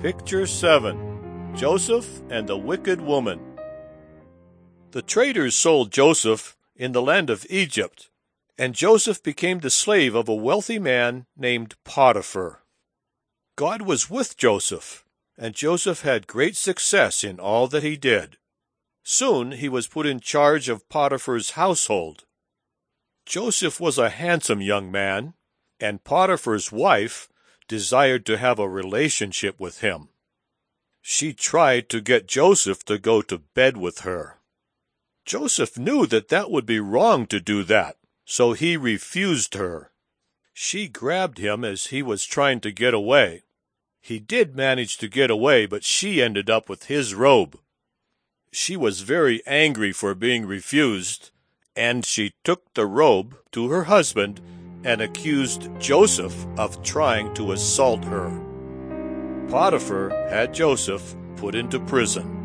Picture 7. Joseph and the Wicked Woman. The traders sold Joseph in the land of Egypt, and Joseph became the slave of a wealthy man named Potiphar. God was with Joseph, and Joseph had great success in all that he did. Soon he was put in charge of Potiphar's household. Joseph was a handsome young man, and Potiphar's wife desired to have a relationship with him. She tried to get Joseph to go to bed with her. Joseph knew that would be wrong to do that, so he refused her. She grabbed him as he was trying to get away. He did manage to get away, but she ended up with his robe. She was very angry for being refused, and she took the robe to her husband and accused Joseph of trying to assault her. Potiphar had Joseph put into prison.